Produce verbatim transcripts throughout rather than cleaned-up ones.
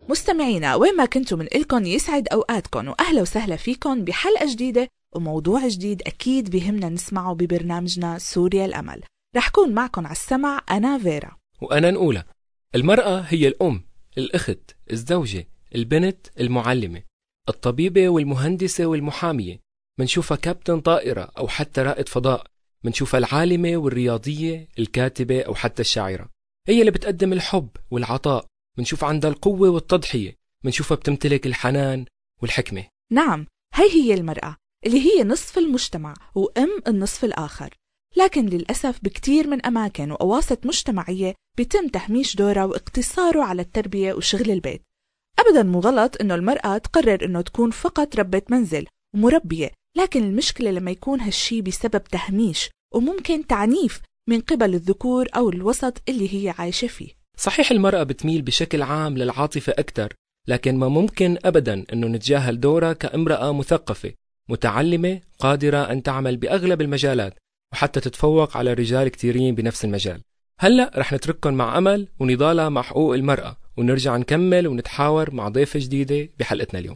مستمعينا وين ما كنتوا من إلكن يسعد أوقاتكم، وأهلا وسهلا فيكم بحلقة جديدة وموضوع جديد أكيد بيهمنا نسمعه ببرنامجنا سوريا الأمل. رح كون معكم على السمع أنا فيرا وأنا نقولة. المرأة هي الأم، الأخت، الزوجة، البنت، المعلمة، الطبيبة والمهندسة والمحامية، منشوفها كابتن طائرة أو حتى رائد فضاء، منشوفها العالمة والرياضية، الكاتبة أو حتى الشاعرة. هي اللي بتقدم الحب والعطاء، منشوف عندها القوة والتضحية، منشوفها بتمتلك الحنان والحكمة. نعم، هي هي المرأة اللي هي نصف المجتمع وأم النصف الآخر. لكن للأسف بكتير من أماكن وأواسط مجتمعية بيتم تهميش دورها واقتصاره على التربية وشغل البيت. أبدا مو غلط إنه المرأة تقرر إنه تكون فقط ربة منزل ومربية، لكن المشكلة لما يكون هالشي بسبب تهميش وممكن تعنيف من قبل الذكور أو الوسط اللي هي عايشة فيه. صحيح المرأة بتميل بشكل عام للعاطفة أكثر، لكن ما ممكن أبدا أنه نتجاهل دورها كامرأة مثقفة متعلمة قادرة أن تعمل بأغلب المجالات وحتى تتفوق على رجال كتيرين بنفس المجال. هلأ رح نترككم مع أمل ونضالها مع حقوق المرأة، ونرجع نكمل ونتحاور مع ضيفة جديدة بحلقتنا اليوم.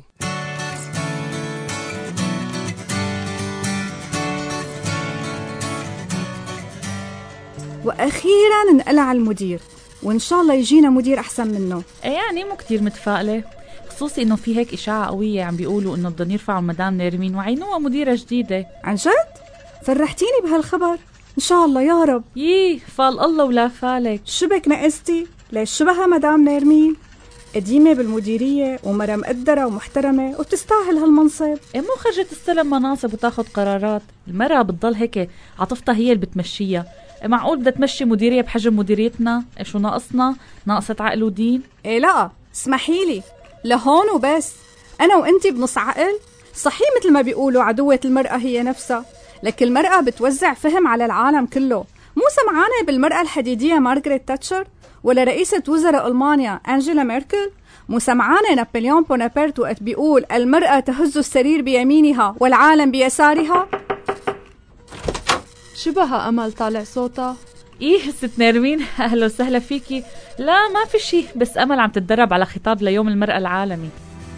وأخيراً انقلع المدير، وإن شاء الله يجينا مدير أحسن منه. يعني مو كتير متفائلة، خصوصي إنه في هيك إشاعة قوية عم بيقولوا إنه بدهم يرفعوا مدام نيرمين وعينوها مديرة جديدة. عن جد؟ فرحتيني بهالخبر، إن شاء الله يا رب. ييه فال الله ولا فالك. شبك نقستي؟ ليش شبهها مدام نيرمين؟ قديمة بالمديرية ومرة مقدرة ومحترمة وبتستاهل هالمنصب. إيه مو خرجت تستلم مناصب وتاخد قرارات؟ المرأة بتضل هيك عاطفتها هي اللي بتمشيها. معقول بدها تمشي مديرية بحجم مديريتنا؟ إيش شو ناقصنا؟ ناقصة عقل ودين؟ إيه لا اسمحيلي، لهون وبس. أنا وإنتي بنص عقل. صحيح مثل ما بيقولوا عدوة المرأة هي نفسها، لكن المرأة بتوزع فهم على العالم كله. مو سمعانة بالمرأة الحديدية مارغريت تاتشر، ولا رئيسة وزراء ألمانيا أنجيلا ميركل؟ مو سمعانة نابليون بونابرت وقت بيقول المرأة تهز السرير بيمينها والعالم بيسارها؟ شبه أمل طالع صوتها. إيه ست نيرمين أهلا وسهلا فيكي. لا ما في شي، بس أمل عم تتدرب على خطاب ليوم المرأة العالمي.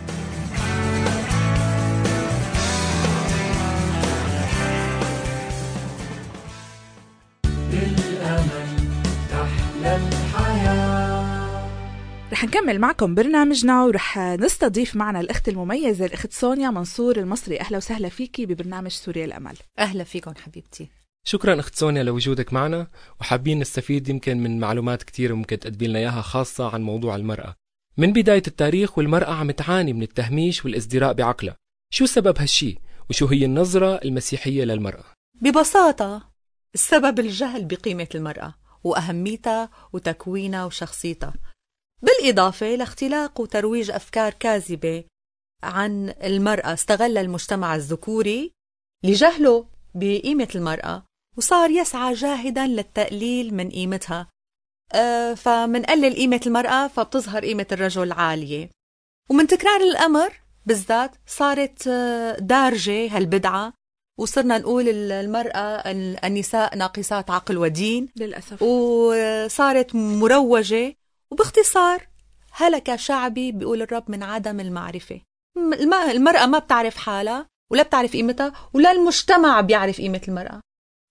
رح نكمل معكم برنامجنا، ورح نستضيف معنا الأخت المميزة الأخت سونيا منصور المصري. أهلا وسهلا فيكي ببرنامج سوريا الأمل. أهلا فيكم حبيبتي. شكرا أخت سونيا لوجودك معنا، وحابين نستفيد يمكن من معلومات كتير ممكن تقدمي لنا إياها خاصة عن موضوع المرأة. من بداية التاريخ والمرأة عم تعاني من التهميش والازدراء بعقلها. شو سبب هالشي؟ وشو هي النظرة المسيحية للمرأة؟ ببساطة السبب الجهل بقيمة المرأة وأهميتها وتكوينها وشخصيتها، بالإضافة لاختلاق وترويج أفكار كاذبة عن المرأة. استغل المجتمع الذكوري لجهله بقيمة المرأة، وصار يسعى جاهدا للتقليل من قيمتها. أه فمنقلل قيمة المرأة فبتظهر قيمة الرجل عالية. ومن تكرار الأمر بالذات صارت دارجة هالبدعة، وصرنا نقول المرأة النساء ناقصات عقل ودين للأسف، وصارت مروجة. وباختصار هلك شعبي بيقول الرب من عدم المعرفة. المرأة ما بتعرف حالها ولا بتعرف قيمتها، ولا المجتمع بيعرف قيمة المرأة.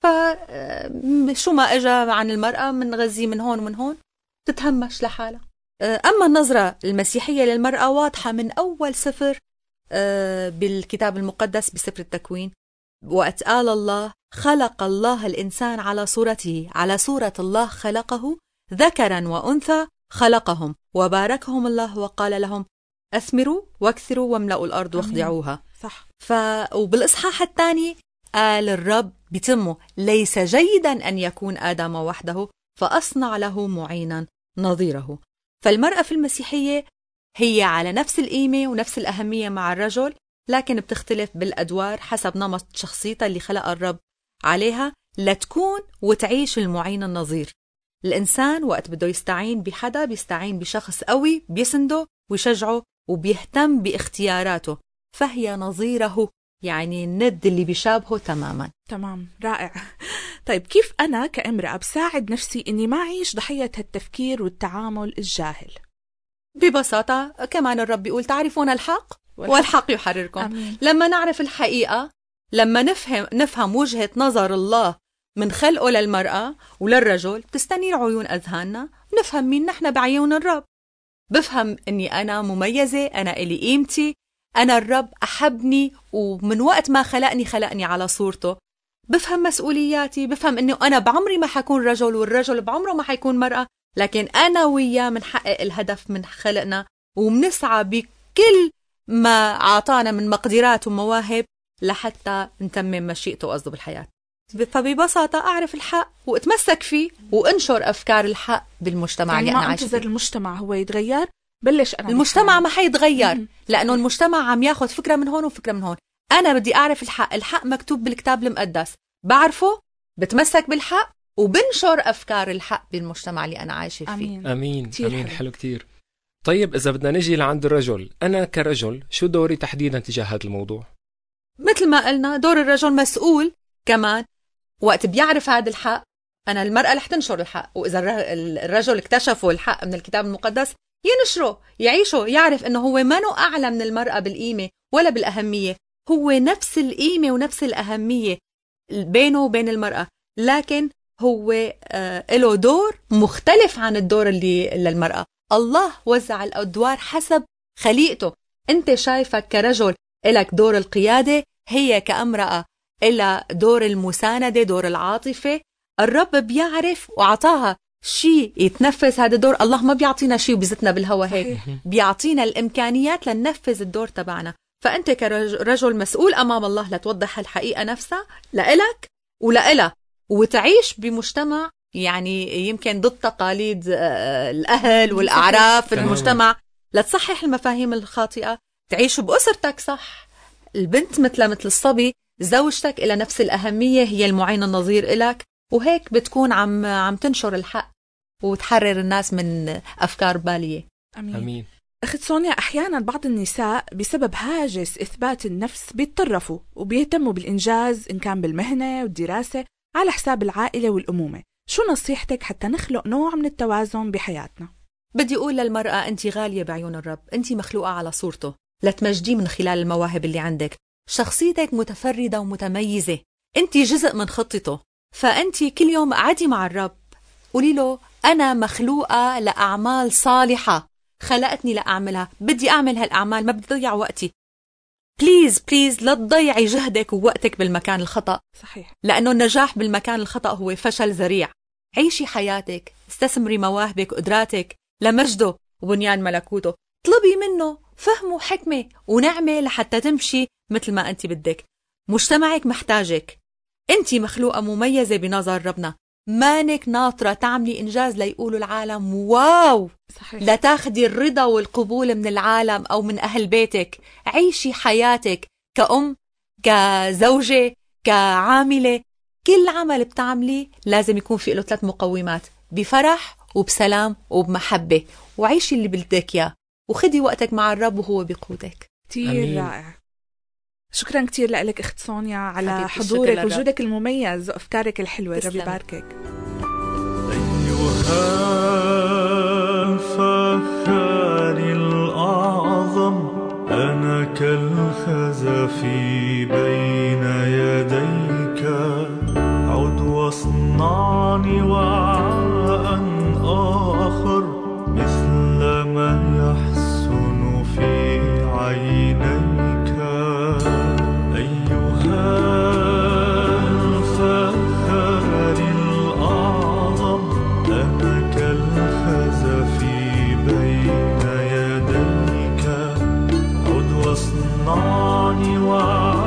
فشو ما اجى عن المرأة من غزي من هون ومن هون تتهمش لحالها. أما النظرة المسيحية للمرأة واضحة من أول سفر بالكتاب المقدس بسفر التكوين. وقت قال الله خلق الله الإنسان على صورته، على صورة الله خلقه، ذكرا وأنثى خلقهم، وباركهم الله وقال لهم أثمروا واكثروا واملأوا الأرض واخضعوها. صح. ف... وبالإصحاح الثاني قال الرب بتمه ليس جيدا أن يكون آدم وحده فأصنع له معينا نظيره. فالمرأة في المسيحية هي على نفس القيمة ونفس الأهمية مع الرجل، لكن بتختلف بالأدوار حسب نمط شخصيتها اللي خلق الرب عليها لتكون وتعيش المعين النظير. الإنسان وقت بده يستعين بحدا بيستعين بشخص قوي بيسنده ويشجعه وبيهتم باختياراته، فهي نظيره، يعني الند اللي بيشابهه تماما. تمام، رائع. طيب كيف أنا كامرأة بساعد نفسي إني ما أعيش ضحية هالتفكير والتعامل الجاهل؟ ببساطة كمان الرب بيقول تعرفون الحق والحق يحرركم. أمين. لما نعرف الحقيقة، لما نفهم نفهم وجهة نظر الله من خلقه للمرأة وللرجل، تستنير عيون أذهاننا، نفهم مين نحن بعيون الرب. بفهم أني أنا مميزة، أنا إلي قيمتي، أنا الرب أحبني ومن وقت ما خلقني خلقني على صورته. بفهم مسؤولياتي، بفهم أنه أنا بعمري ما حكون رجل والرجل بعمره ما حيكون مرأة، لكن أنا وياه منحقق الهدف من خلقنا ومنسعى بكل ما عطانا من مقدرات ومواهب لحتى نتمم مشيئته وقصده بالحياة. فببساطة أعرف الحق وأتمسك فيه وأنشر أفكار الحق بالمجتمع يعني اللي ما أنا عايشة أنتظر فيه. المجتمع هو يتغير، بلش أنا. المجتمع ما حيتغير مم. لأنه المجتمع عم ياخد فكرة من هون وفكرة من هون. أنا بدي أعرف الحق، الحق مكتوب بالكتاب المقدس، بعرفه، بتمسك بالحق وبنشر أفكار الحق بالمجتمع اللي أنا عايشة فيه. أمين. أمين كتير أمين حلو. حلو كتير. طيب إذا بدنا نجي لعند الرجل، أنا كرجل شو دوري تحديدا تجاه هذا الموضوع؟ مثل ما قلنا دور الرجل مسؤول كمان. وقت بيعرف هذا الحق، أنا المرأة رح تنشر الحق، وإذا الرجل اكتشفوا الحق من الكتاب المقدس ينشره، يعيشه، يعرف إنه هو منو أعلى من المرأة بالقيمة ولا بالأهمية، هو نفس القيمة ونفس الأهمية بينه وبين المرأة، لكن هو آه له دور مختلف عن الدور اللي للمرأة. الله وزع الأدوار حسب خليقته. أنت شايفك كرجل إلك دور القيادة، هي كامرأة إلى دور المساندة، دور العاطفة. الرب بيعرف وعطاها شيء يتنفذ هذا الدور. الله ما بيعطينا شيء وبيزتنا بالهوا هيك، بيعطينا الإمكانيات لننفذ الدور تبعنا. فأنت كرجل مسؤول أمام الله لتوضح الحقيقة نفسها لإلك ولإلها، وتعيش بمجتمع يعني يمكن ضد تقاليد الأهل والأعراف في المجتمع، لتصحح المفاهيم الخاطئة، تعيش بأسرتك صح. البنت مثل مثل الصبي، زوجتك إلى نفس الأهمية، هي المعين النظير إلك، وهيك بتكون عم عم تنشر الحق وتحرر الناس من أفكار بالية. أمين. أمين. أخت سونيا، أحيانا بعض النساء بسبب هاجس إثبات النفس بيتطرفوا وبيهتموا بالإنجاز إن كان بالمهنة والدراسة على حساب العائلة والأمومة. شو نصيحتك حتى نخلق نوع من التوازن بحياتنا؟ بدي أقول للمرأة أنت غالية بعيون الرب، أنت مخلوقة على صورته لتمجديه من خلال المواهب اللي عندك. شخصيتك متفردة ومتميزة، أنت جزء من خطته. فأنت كل يوم قعدي مع الرب، قولي له أنا مخلوقة لأعمال صالحة، خلقتني لأعملها، بدي أعمل هالأعمال، ما بدي أضيع وقتي. بليز بليز لا تضيعي جهدك ووقتك بالمكان الخطأ. صحيح. لأنه النجاح بالمكان الخطأ هو فشل ذريع. عيشي حياتك، استثمري مواهبك وقدراتك لمجده وبنيان ملكوته. طلبي منه فهم وحكمة ونعمة لحتى تمشي مثل ما أنت بدك. مجتمعك محتاجك، أنت مخلوقة مميزة بنظر ربنا، مانك ناطرة تعملي إنجاز ليقولوا العالم واو. صحيح. لا تاخدي الرضا والقبول من العالم أو من أهل بيتك. عيشي حياتك كأم، كزوجة، كعاملة. كل عمل بتعملي لازم يكون فيه له ثلاث مقومات: بفرح وبسلام وبمحبة. وعيشي اللي بدك إياه وخدي وقتك مع الرب وهو بيقودك. كتير رائع. شكرا كتير لك أخت سونيا على حضورك وجودك المميز وأفكارك الحلوة. ربي يباركك. أيها الفخار الأعظم، أنا كالخزف بين يديك، عد واصنعني وعاء آخر مثل ما يحسن في عينيك. أيها الفخار الأعظم، أنا كالخزف بين يديك، عد واصنعني وعاء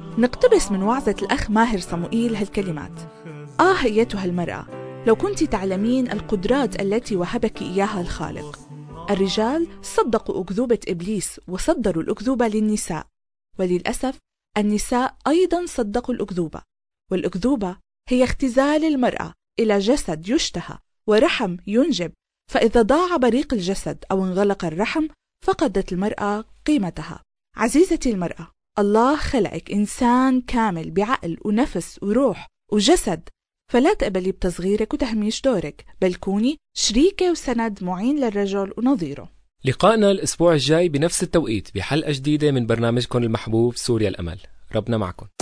نقتبس من وعظة الأخ ماهر صموئيل هالكلمات: آه أيتها المرأة، لو كنت تعلمين القدرات التي وهبك إياها الخالق. الرجال صدقوا أكذوبة إبليس وصدروا الأكذوبة للنساء، وللأسف النساء أيضا صدقوا الأكذوبة. والأكذوبة هي اختزال المرأة إلى جسد يشتهى ورحم ينجب، فإذا ضاع بريق الجسد أو انغلق الرحم فقدت المرأة قيمتها. عزيزتي المرأة، الله خلقك إنسان كامل بعقل ونفس وروح وجسد، فلا تقبلي بتصغيرك وتهميش دورك، بل كوني شريكة وسند معين للرجل ونظيره. لقائنا الأسبوع الجاي بنفس التوقيت بحلقة جديدة من برنامجكم المحبوب سوريا الأمل. ربنا معكم.